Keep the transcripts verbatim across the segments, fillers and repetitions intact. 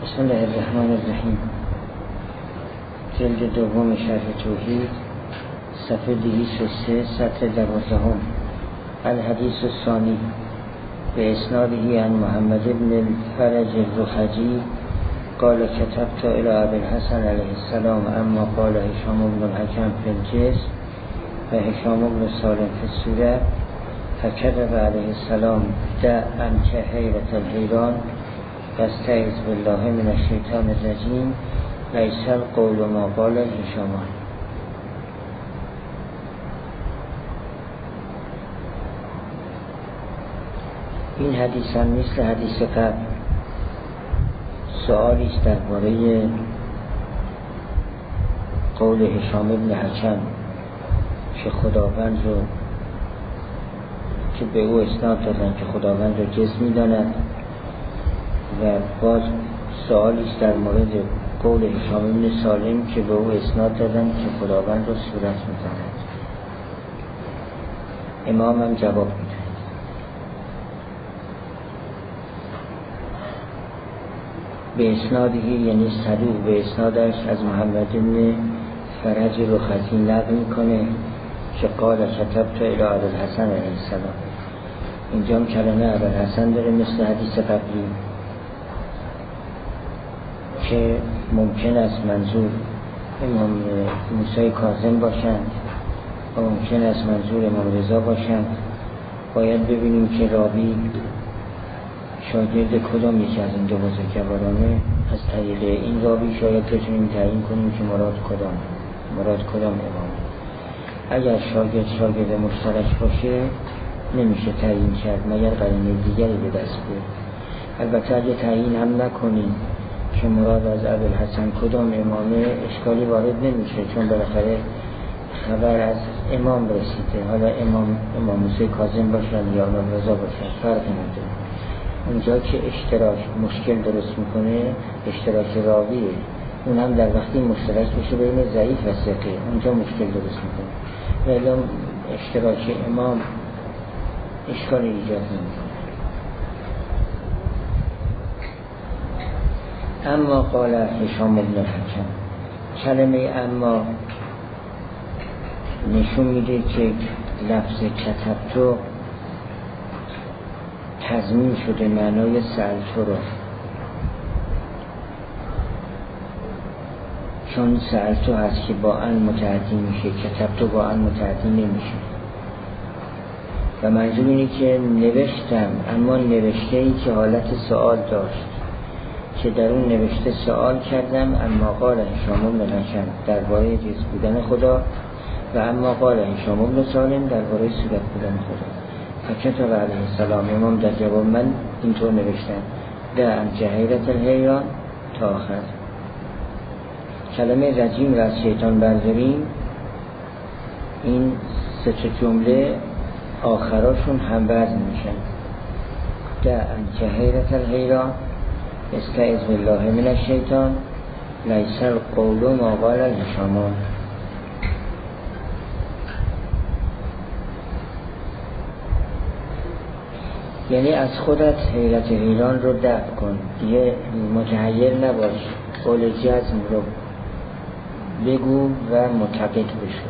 بسم الله الرحمن الرحیم. جلد دوم شرح توحید، صفحه دویست و سه، سطر دوازدهم. الحدیث الثانی به اسناده عن محمد بن الفرج الرخجی قال كتبت الى ابي الحسن علیه السلام اما قال هشام بن الحكم في الجسم و هشام بن سالم في الصورة فكتب علیه السلام دع عنك حیرة الحیران واستعذ بالله من الشیطان الرجیم لیس القول ما قال هشام. این حدیث هم مثل حدیث قبل سؤالی است درباره قول هشام بن حکم که خداوند رو که به او اسناد دادن که خداوند رو جسم می‌داند و باز سؤالی است در مورد قول هشام بن سالم که به او اسناد دادن که خداوند رو صورت می‌داند. امام هم جواب می‌دهد. به اسنادی یعنی صدوق به اسنادش از محمد بن فرج رخجی نقل میکنه که قال كتبت الى ابي الحسن علیه السلام. اینجا هم کلمه ابی الحسن داره مثل حدیث قبلی که ممکن است منظور امام موسی کاظم باشند و ممکن است منظور امام رضا باشند. باید ببینیم که راوی شاگرد کدام یکی از این دو بزرگوارانه. از طریق این راوی شاید بتونیم تعیین کنیم که مراد کدام مراد کدام امام. اگر شاگرد شاگرد مشترک باشه نمیشه تعیین کرد مگر قرینه دیگری به دست بیاد. البته اگه تعیین هم نکنیم که مراد از ابوالحسن کدام امامه اشکالی وارد نمیشه، چون بالاخره خبر از امام رسیده. حالا امام امام موسی کاظم باشن یا امام رضا باشن فرقی نداره. اونجا که اشتراک مشکل درست میکنه اشتراک راویه، اون هم در وقتی مشترک بشه بین ضعیف و ثقه اونجا مشکل درست میکنه. ولی اشتراک امام اشکال ایجاد نمیکنه. اما قال هشام بن الحكم، کلمه اما نشون میده که لفظ کتبتو تضمین شده معنای سألتو رو، چون سألتو هست که با ان متعدی میشه، کتبتو با ان متعدی نمیشه. و منظور اینه که نوشتم، اما نوشته ای که حالت سوال داشت که در اون نوشته سوال کردم. اما قال هشام بن الحكم درباره جسم بودن خدا و اما قال هشام بن سالم درباره صورت بودن خدا. فکتب علیه السلام، امام در جواب من اینطور نوشتن دع عنک حیرة الحیران تا آخر. کلمه رجیم را از شیطان برداریم، این سه جمله آخراشون هم وزن میشن. دع عنک حیرة الحیران استعذ بالله من الشیطان لیس القول ما قال هشام. یعنی از خودت حیرت حیران رو دفع کن، دیگه متحیر نباش، قول جزم رو بگو و معتقد بشو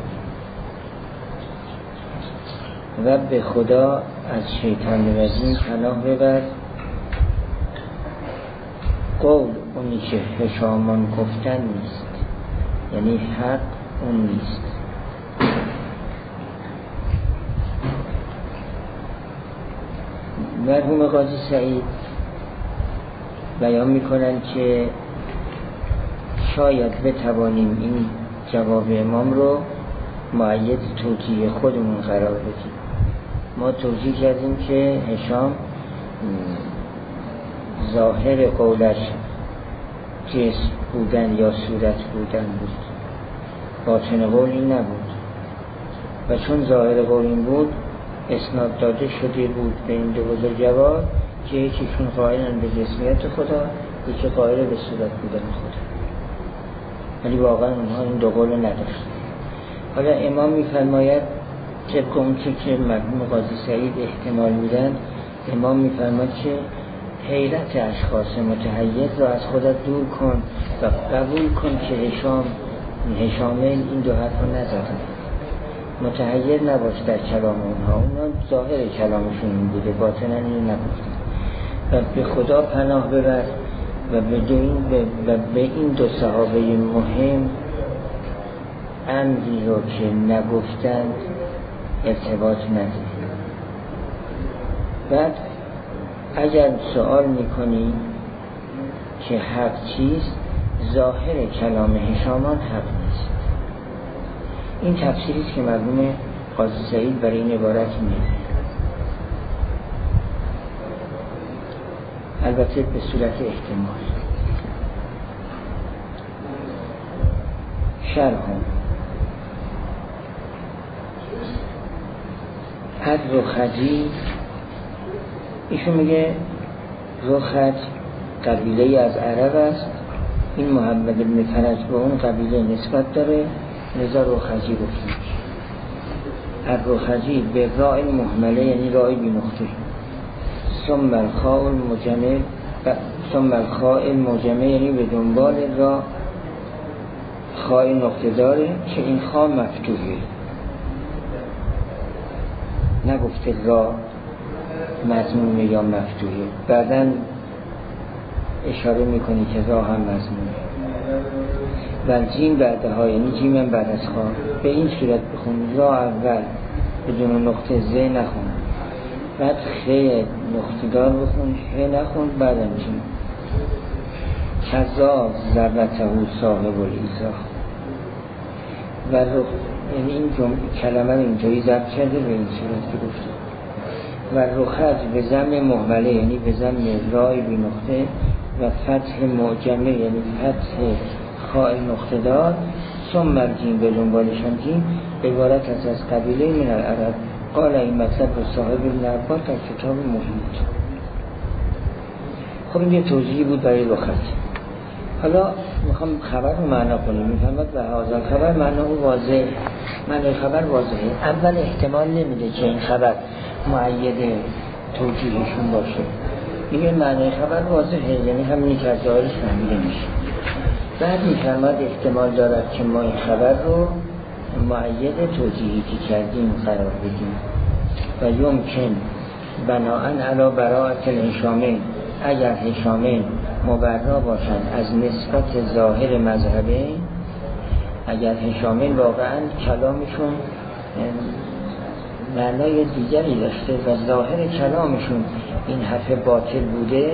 و به خدا از شیطان رجیم پناه ببر. قول اونی که هشامان گفتن نیست، یعنی حق اون نیست. مرحوم قاضی سعید بیان میکنن که شاید بتوانیم این جواب امام رو مؤید توجیه خودمون قرار بدیم. ما توجیه کردیم که هشام ظاهر قولش جسم بودن یا صورت بودن بود، باطن قول این نبود. و چون ظاهر قول این بود اسناد داده شده بود به این دو بزرگوار که یکیشون قائلن به جسمیت خدا، یکی قائل به صورت بودن خدا، ولی واقعا اونها این دو قول نداشت. حالا امام میفرماید طبق اون که مرحوم قاضی سعید احتمال میدن، امام میفرماید که حیرت اشخاص متحیر را از خودت دور کن و قبول کن که هشام هشامین این دو حرف رو نزدن. متحیر نباش در کلام اونها، اونها ظاهر کلامشون این بوده، باطناً این نگفتن. و به خدا پناه ببر و به این, به, به این دو صحابه مهم امری رو که نگفتند ارتباط ندید. بعد اگر سوال میکنی که حق چیست، ظاهر کلام هشامان حق نیست. این تفسیری است که مرحوم قاضی سعید برای این عبارت میده، البته به صورت احتمال. شرح حد رخجی، ایشون میگه رخج قبیله از عرب است، این محمد بن فرج به اون قبیله نسبت داره، لذا رخجی گفتیم. الرخجی به راء محمله یعنی راء بی نقطه، ثم الخاء المجمع ثم الخاء المجمع یعنی به دنبال را خاء نقطه داره که این خاء مفتوحه، نگفته را مضمومه یا مفتوحه، بعداً اشاره میکنی که را هم مضمومه. و جیم بعدها یعنی جیم هم بعد از خا، به این صورت بخون، را اول بدون نقطه ز نخون، بعد خ نقطه دار بخون، ه نخون، بعدم جیم. کذا ضربته صاحب الایزا و رخ، یعنی این کلمه رو اینجایی ضرب کرده به این صورت که گفته. و رخج به ضم مهمله یعنی به ضم رای بی نقطه و فتح معجمه یعنی فتح خاء نقطه دار، ثم الجیم به دنبالشان جیم، عبارت از از قبیله من العرب. قال این مطلب به صاحب ابن عباس در کتاب محیط. خب این یه توضیحی بود برای رخج. حالا میخوام خبر رو معنا کنیم. میفهمد و هازا خبر معنا رو واضح، معنای خبر واضحه. اول احتمال نمیده که این خبر مؤید توجیهشون باشه، میگه معنای خبر واضحه، یعنی همینی که از ظاهرش فهمیده میشه. بعد میفرماد احتمال دارد که ما این خبر رو مؤید توجیهی که کردیم قرار بدیم و یمکن بناءً علی براءة الهشامین، اگر هشامین مبرا باشند از نسبت ظاهر مذهبه، اگر هشامین واقعاً کلامشون معنای دیگری داشته و ظاهر کلامشون این حرف باطل بوده،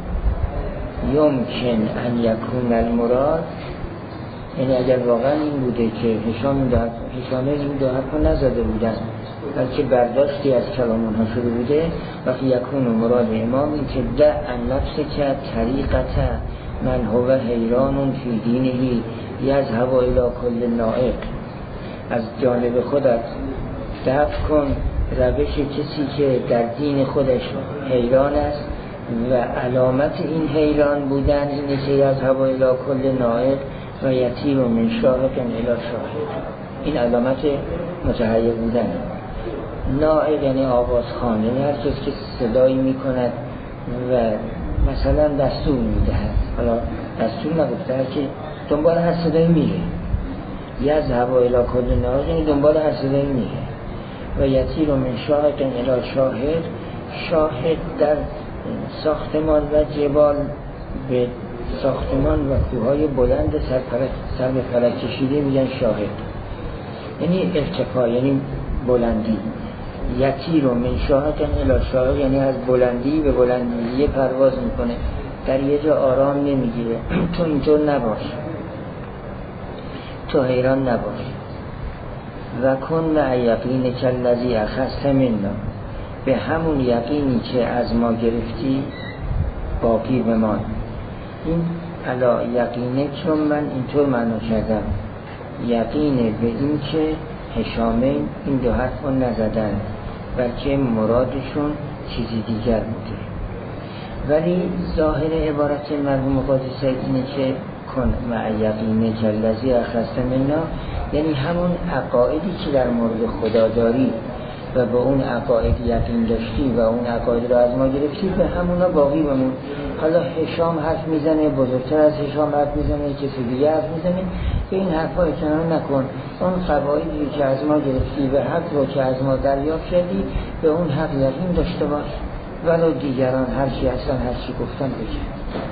یمکن ان یکون المراد، یعنی اگر واقعا این بوده که هشام هشامین این دو حرف رو نزده بودن بلکه برداشتی از کلام اونها شده بوده، وقتی یکون مراد امام این که دع ان نفس که طریقت من هو حیران فی دینهی یذهب الی کل نائق، از جانب خودت دفع کن روش کسی که در دین خودش حیران است و علامت این حیران بودن اینه که یذهب الی کل نائق و یطیر من شاهق الی شاهق، این علامت متحیر بودن. نائق یعنی آوازخوان، یعنی هر کس که صدایی میکند و مثلا دستور میدهد، حالا دستور نگفته، هر که دنبال هر صدایی میره، یذهب الی کل نائق یعنی دنبال هر صدایی میره. و یطیر من شاهق الی شاهق، شاهق در ساختمان و جبال، به ساختمان و کوههای بلند سر به فلک کشیده میگن شاهق، یعنی ارتفاع یعنی بلندی. یطیر من شاهق الی شاهق یعنی از بلندی به بلندی پرواز میکنه، در یه جا آرام نمیگیره. تو اینطور نباش، تو حیران نباش. و کن مع یقین کالذی اخذت منا، به همون یقینی که از ما گرفتی باقی بمان. این علا یقینه، چون من اینطور معنا کردم، یقینه به این که هشامین این دو حرف رو نزدن بلکه مرادشون چیزی دیگر بوده. ولی ظاهر عبارت مرحوم قاضی سعید اینه که کن مع یقینه کالذی اخذت منا، یعنی همون عقایدی که در مورد خدا داری و با اون عقاید یقین داشتی و اون عقاید رو از ما گرفتی به همونا باقی بمون. حالا هشام حرف میزنه، بزرگتر از هشام حرف میزنه، کسی دیگه حرف میزنه، به این حرفا اعتنا نکن. اون قواعدی که از ما گرفتی و حق رو که از ما دریافت کردی به اون حق یقین داشته باش، ولو دیگران هر چی هستن هر چی گفتن بگه.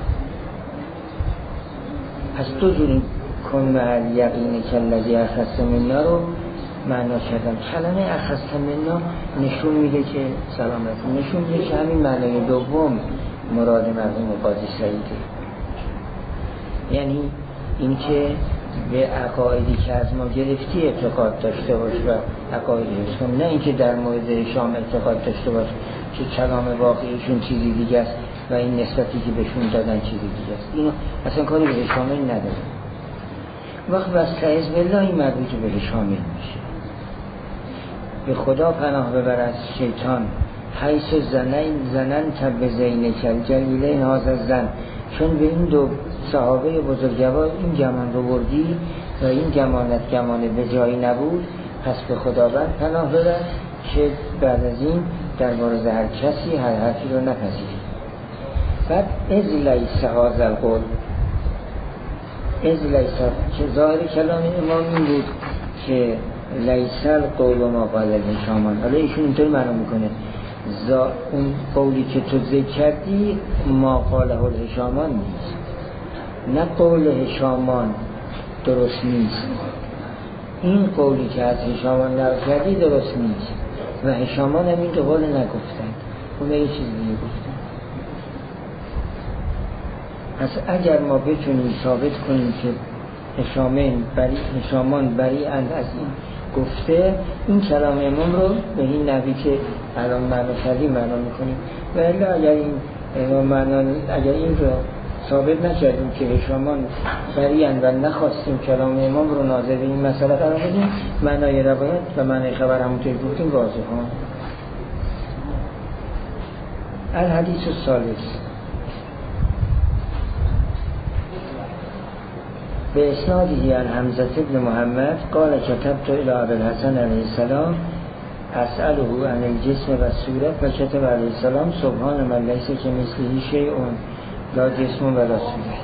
پس دو جوری کن مع یقین که الذی اخذت منا رو معنا کردم. کلمه اخذت منا نشون میده که سلامت، نشون میده که همین معنای دوم مراد مرحوم قاضی سعیده، یعنی اینکه به عقایدی که از ما گرفتی اعتقاد داشته باش و عقاید حفظ کن، نه اینکه در مورد هشام اعتقاد داشته باش که کلام واقعیشون چیزی دیگه است و این نسبتی که بهشون دادن چیزی دیگه است. اینو اصلا کاری به هشام نداره. وقت واستعذ بالله این مربوط به هشام میشه. به خدا پناه ببر از شیطان، حیث زنن زنن تب زینه کل جلیله هذا زن، چون به این دو صحابه بزرگوار این گمان رو بردی و این گمانت گمان به جایی نبود، پس به خداوند پناه ببر که بعد از این در مورد هر کسی هر حرفی رو نپذیری. بعد از لیس هذا القول، از لیس که ظاهر کلام امام این بود که لیس القول ما قال هشامان. حالا ایشون اینطور معنا میکنه اون قولی که تو ذکر کردی ما قاله هشامان نیست، نه قول هشامان درست نیست، این قولی که از هشامان نقل کردی درست نیست و هشامان هم این قول نگفتن، اون یه چیز دیگه گفتن. پس اگر ما بتونیم ثابت کنیم که هشامان بری هشامان بری اند از این گفته، این کلام امام رو به این نحوی که الان معنا کردیم معنا میکنیم. و الا اگر این امام معنا اگر این رو ثابت نکردیم که هشامان بری اند و نخواستیم کلام امام رو ناظر به این مسئله قرار بدیم، معنای روایت و معنای خبر همونطور گفتیم واضحه. الحدیث الثالث به اسنادی عن حمزه بن محمد قال كتبت الى ابوالحسن علیه السلام اسأله عن الجسم و صورت و کتب علیه السلام سبحان من لیس کمثله شیء لا جسم و لا صورت.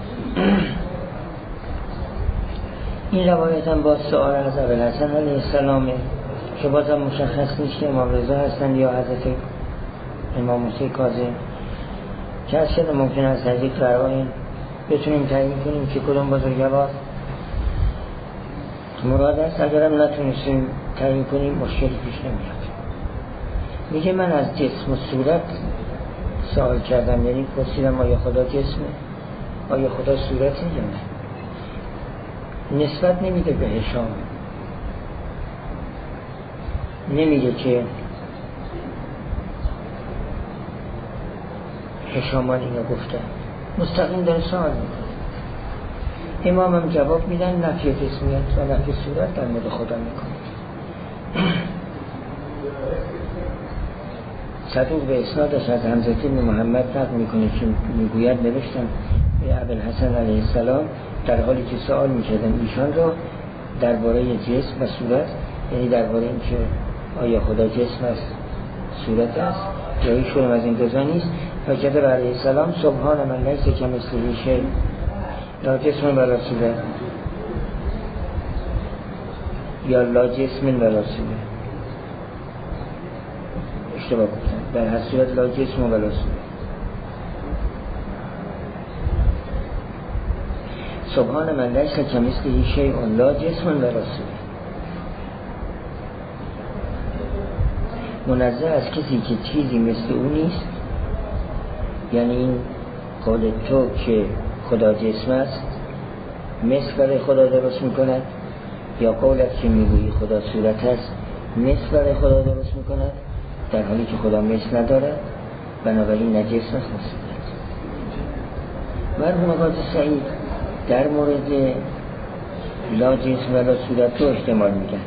این روایت هم با سؤال از ابوالحسن علیه السلام که بازم مشخص نیست که امام رضا هستن یا حضرت امام موسی کاظم، که از شد ممکن است از یک روایت بتونیم تعیین کنیم که کدوم بزرگوار مراد است. اگرم نتونستیم تعیین کنیم مشکل پیش نمیاد. میگه من از جسم و صورت سوال کردم، یعنی پرسیدم آیا خدا جسمه، آیا خدا صورته یا نه. نسبت نمیده به هشام، نمیگه که هشامان اینو گفته، مستقیم داره سوال میکنه. امام هم جواب میدن نفی جسمیت و نفی صورت در مورد خدا میکنه. صدوق به اسنادش از حمزه بن محمد نقل میکنه که میگوید نوشتم به ابوالحسن علیه السلام در حالی که سوال میکردم ایشان را درباره جسم و صورت، یعنی درباره این که آیا خدا جسم است صورت است یا ایشون از این دوزا نیست، فکتب علیه السلام سبحان من لیس کمثله شیء لا جسم ولا صورت یا لا جسم ولا صورت. اشتباه گفتم، در هر صورت لا جسم ولا صورت. سبحان من لیس کمثله شیء لا جسم ولا صورت. منزه از کسی که چیزی مثل او نیست، یعنی این قول تو که خدا جسم است مثل برای خدا درست میکند، یا قولت که میگویی خدا صورت است مثل برای خدا درست میکند، در حالی که خدا مثل ندارد، بنابراین نه جسم است نه صورت. مرحوم قاضی سعید در مورد لا جسم ولا صورت رو احتمال میگن.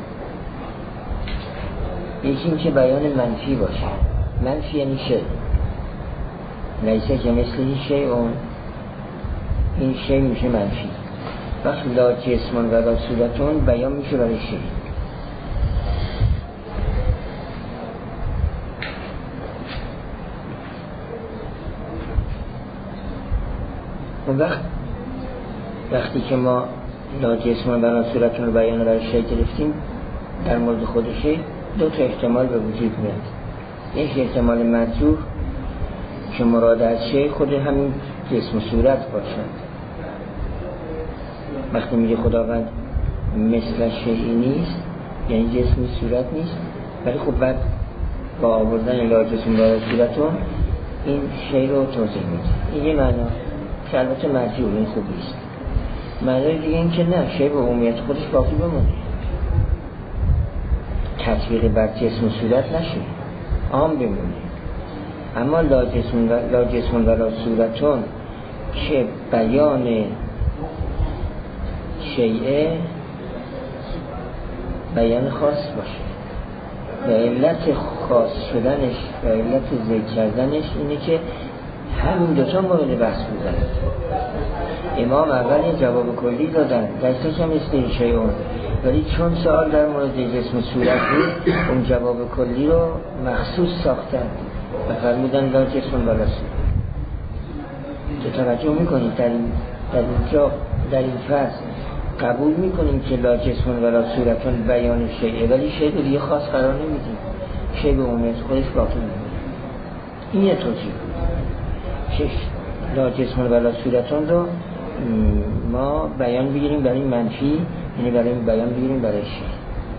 یکی این که بیان منفی باشه، منفی یعنی شیء، لیسه که مثل شیء اون این شیء میشه منفی. وقت لا جسم ولا صورتون بیان میشه برای شیء. اون وقت وقتی که ما لا جسم ولا صورت رو بیان برای شی گرفتیم، در مورد خود شی دو تا احتمال به وجود میاد. یک احتمال مرجوح که مراد از شی خود همین جسم و صورت باشد. وقتی میگه خداوند مثل شیئی نیست، یعنی جسمی صورت نیست، ولی خب بعد با آوردن لا جسم ولا صورتون این شی رو توضیح میده. این یه معنا که البته مرجوح، این خوبی است. معنای دیگه این که نه، شی به عمومیت خودش باقی بمونه، تطبیق بر جسم و صورت نشه، عام بمونه. اما لا جسم و لا جسم ولا صورتون که بیان شیء بیان خاص باشه و علت خاص شدنش و علت ذکر کردنش اینه که همین دوتا مورد بحث بودن. امام اول جواب کلی دادن دستش هم مثل شیعون، ولی چون سوال در مورد جسم و صورت بود اون جواب کلی رو مخصوص ساختن و فرمودن لا جسم ولا صورت. تو توجه میکنید در این در اینجا در این فصل قبول میکنیم که لا جسم ولا صورتون بیان شیعه، ولی شیعه رو دیگه خاص قرار نمیدیم، شیعه به عمومیت خودش باقی میمونه. این یه توجیه. شش لا جسم ولا صورتون رو ما بیان بگیریم برای منفی، یعنی برای بیان بگیریم برای شیعه.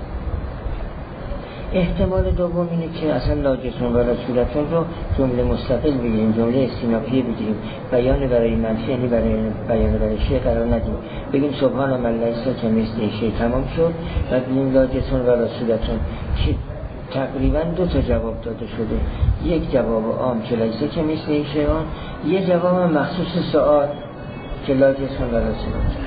احتمال دوم اینه که اصلا لا جسم ولا صورتون رو جمله مستقل بگیریم، جمله استینافیه بگیریم، بیان برای منفی یعنی برای بیان برای شیء قرار ندیم، بگیم سبحان من لیس کمثله شیء تمام شد و بگیم لا جسم ولا صورتون. که تقریبا دو تا جواب داده شده، یک جواب عام که لیس کمثله شیء، یه جواب مخصوص سوال که لا جسم ولا صورتون.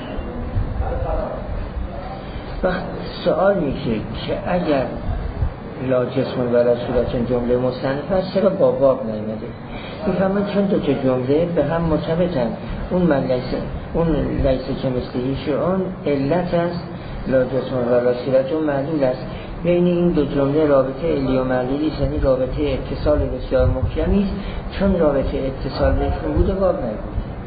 وقت سوال میشه که اگر لا جسم ولا صورت جمله مستأنف است چرا با باب نیامده؟ میفهمن چون دو تا جمله به هم مرتبطن. اون من لیس اون لیس کمثله شیء علت است، لا جسم ولا صورت معلول است. بین این دو جمله رابطه علی و معلولی است، یعنی رابطه اتصال بسیار محکمی است. چون رابطه اتصال بهشون بوده باب نیامده.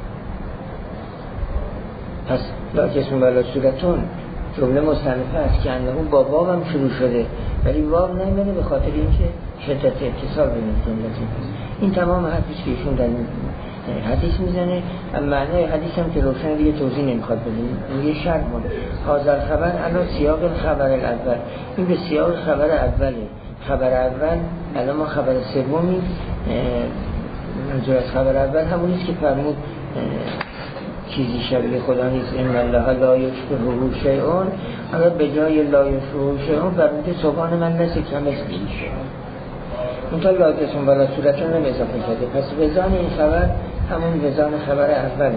پس لا جسم ولا صورتون جمله مستأنفه است که انه با باب هم شروع شده ولی باب نمیده به خاطر اینکه شدت اتصال بین جملتین. این تمام حدیث که ایشون در این حدیث میزنه. معنای حدیث هم که روشن دیگه توضیح نمیخواد بدیم. یه شرط مونه حاضر خبر الان سیاق خبر الاول، این به سیاق خبر اوله. خبر اول الان ما خبر سومی، منظور از خبر اول همونیست که فرمود چیزی شبیه خدا نیست، ان الله لا یشبهه شیء. اما به جای لا یشبهه شیء فرموده سبحان من لیس کمثله شیء. اون تا لا جسم ولا صورت رو نمی اضافه کرده. پس وزان این خبر همون وزان خبر اوله.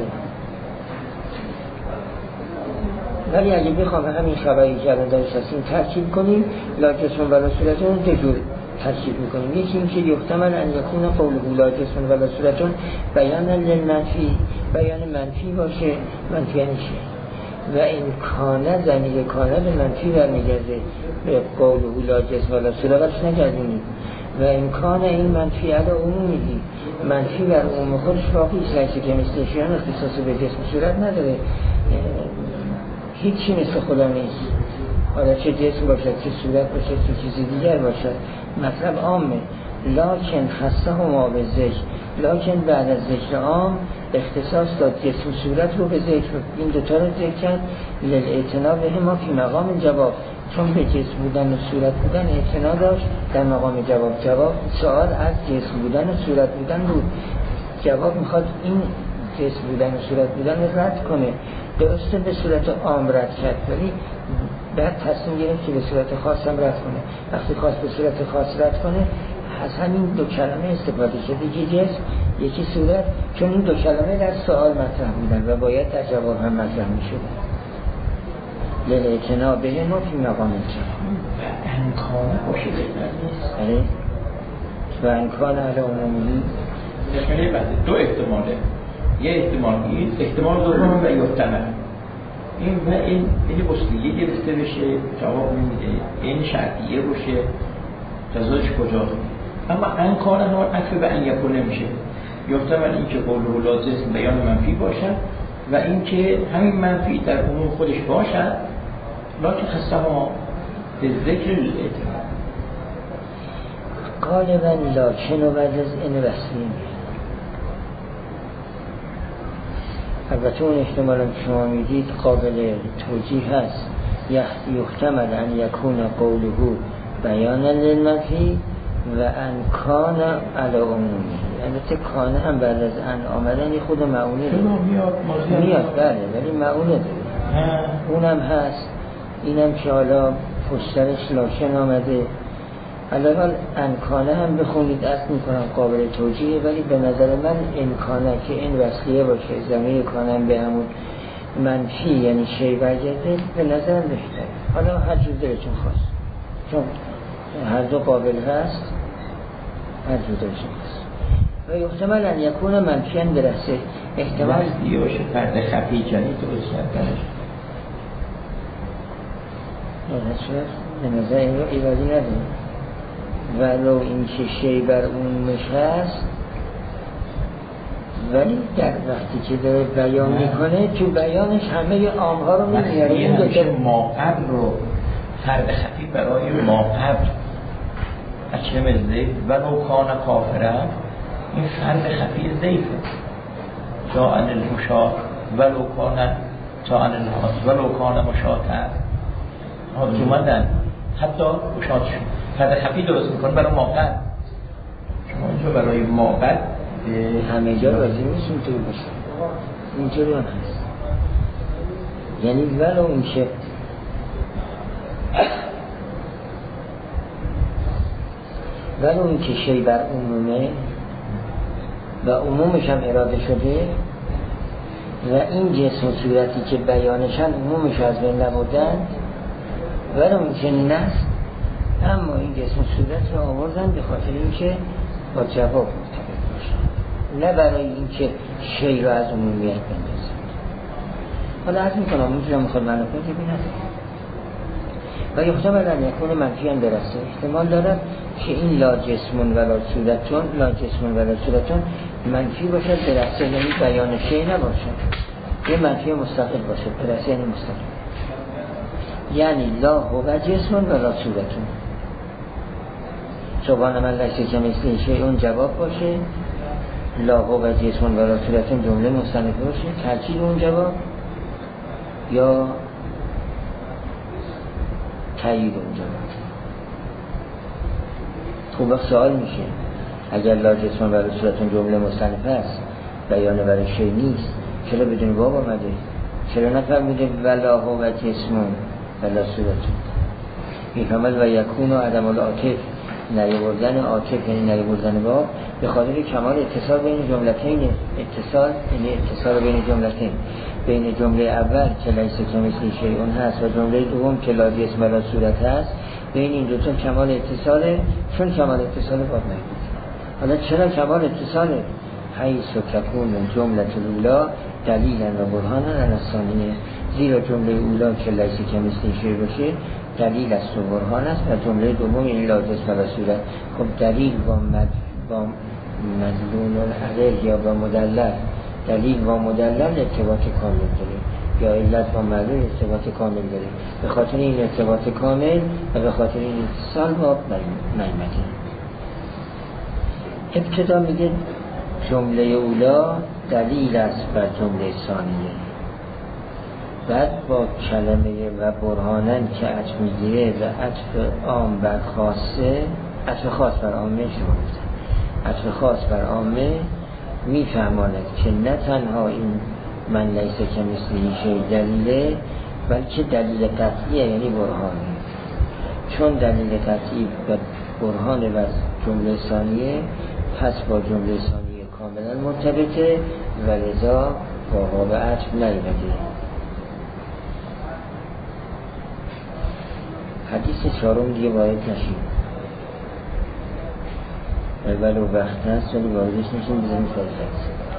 ولی اگه بخوام همین خبری که الان داشت هستیم ترکیب کنیم، لا جسم ولا صورت رو دو جور ترکیب میکنیم. یکی این که یحتمل ان یکون قوله لا جسم ولا صورت بیان للمنفی، بیان منفی باشه، منفی یعنی چی؟ و این کانه ضمیر کانه به منفی برمیگرده، به قوله لا جسم ولا صورت نگردونید. و این کانه این منفی علی عمومی، منفی بر عموم خودش باقی است، لیس کمثله شیء اختصاص به جسم صورت نداره، هیچی مثل خدا نیست. حالا چه جسم باشد، چه صورت باشد، چه چیزی دیگر باشد، مطلب عامه. لکن خصه ما به ذکر، لکن بعد از ذکر عام اختصاص داد جسم صورت رو به ذکر. این دوتا رو ذکر کرد للاعتنا به ما فی مقام جواب، چون به جسم بودن و صورت بودن اعتنا داشت در مقام جواب. جواب سوال از جسم بودن و صورت بودن بود، جواب میخواد این جسم بودن و صورت بودن رو رد کنه. درسته به صورت عام رد کرد، ولی بعد تصمیم گرفت که به صورت خاص هم رد کنه. وقتی خواست به صورت خاص رد کنه از همین دو کلمه استفاده شد، یکی جسم یکی صورت، چون این دو کلمه در سوال مطرح بودن و باید در جواب هم مطرح می شد. للاعتنا به ما فی مقام الجواب. امکان باشه بله و امکان علی عمومی دو احتماله. یه احتمال این احتمال دوم و یحتمل این و این این بسیطه گرفته بشه جواب نمیده، این شرطیه باشه جزاش کجا. اما ان کان ها عطف به ان یکون نمیشه، یحتمل این که قوله لازم بیان منفی باشد و این که همین منفی در عموم خودش باشد لکن خصها به ذکر الاعتماد. غالبا لاکن و بعد از این وصلی البته اون احتمالا که شما میدید قابل توجیه هست. یحتمل ان یکون قوله بیانا للنفی و ان کان علی عمومی. البته کانه هم بعد از ان آمدن خود معونه میاد میاد بله، ولی معونه داره اونم هست. اینم که حالا پشترش لاکن آمده. حالا انکانه هم بخونید اصل میکنم قابل توجیه، ولی به نظر من انکانه که این وصلیه باشه ضمیر کانم به همون منفی یعنی شی برگرده به نظرم بهتره. حالا هر جور دلتون خواست، چون هر دو قابل هست، هر جور دلتون خواست. و یحتمل ان یکون منفیاً برسه احتمال وصلیه باشه فرد خفی جانی درست کردنش به نظر این رو ایرادی نداره. ولو این که شی بر اون هست، ولی در وقتی که داره بیان میکنه تو بیانش همه عامها رو میمیاره. این دوتا ما قبل رو فرد خفی برای ما قبل اکرم زید ولو کان کافره، این فرد خفی زیفه جا ان المشاة ولو کان تا ان الناس ولو کان مشاة ها جمعدن حتی مشاة شد فرد خفی درست میکنه برای موقع. شما اینجا برای موقع همه جا راضی نیست اینطور باشه، اینطور هم هست. یعنی ولو اون که ولو اون که شی بر عمومه و عمومش هم اراده شده و این جسم و صورتی که بیانشن عمومش از بین نبودن، ولو اون که نست اما این جسم و صورت رو آوردن به خاطر اینکه با جواب مرتبط باشه، نه برای اینکه شی رو از عمومیت بندازن. حالا عرض میکنم اونجا میخواد منو کنه که بینده و یحتمل ان یکون منفی هم برسه. احتمال دارد که این لا جسمون ولا صورتون لا جسمون ولا صورتون منفی باشد برسه، یعنی بیان شی نباشد، یه منفی مستقل باشد برسه یعنی مستقل، یعنی لا هو جسمون ولا صورتون. سبحان من لیس کمثله شیء اون جواب باشه، لا هو جسمون ولا صورتون جمله مستنفه باشه، ترکیب اون جواب یا تایید اون جواب. خوب سوال میشه اگر لا جسمون ولا صورتون جمله مستنفه است بیان برای شیء نیست، چرا بدون واو آمده؟ چرا نفهمیده ولا هو جسمون ولا صورتون؟ میفهمد و یکون و عدم العاطف نیاوردن عاطف یعنی نیاوردن واو به خاطر کمال اتصال بین جملتین. اتصال یعنی اتصال بین جملتین، بین جمله اول که لیس کمثله شیء هست و جمله دوم که لا جسم ولا صورت هست، بین این دو تا کمال اتصاله. چون کمال اتصال باید نگید. حالا چرا کمال اتصاله؟ حیث تکون جمله الاولی دلیلا و برهانا علی الثانیه، زیرا جمله اولی که لیس کمثله شیء باشه دلیل است و برهان است و جمله دوم یعنی لا جسم ولا صورت. خب دلیل با مد با مدلول العدل یا با مدلل، دلیل با مدلل ارتباط کامل داره یا علت با معلول ارتباط کامل داره. به خاطر این ارتباط کامل و به خاطر این اتصال با نعمته. ابتدا میگه جمله اولا دلیل است بر جمله ثانیه، بعد با کلمه و برهانن که عطف میگیره و عطف عام بر خاصه، عطف خاص بر عامه شما گفتن، عطف خاص بر عامه میفهماند که نه تنها این من لیس کمثله شیء دلیله، بلکه دلیل قطعیه یعنی برهانه. چون دلیل قطعی و برهانه و جمله ثانیه، پس با جمله ثانیه کاملا مرتبطه و لذا با واو عطف نیامده. حدیث چهارم دیگه وارد نشیم، ولو وقت هست ولی واردش نشیم بزنیم سر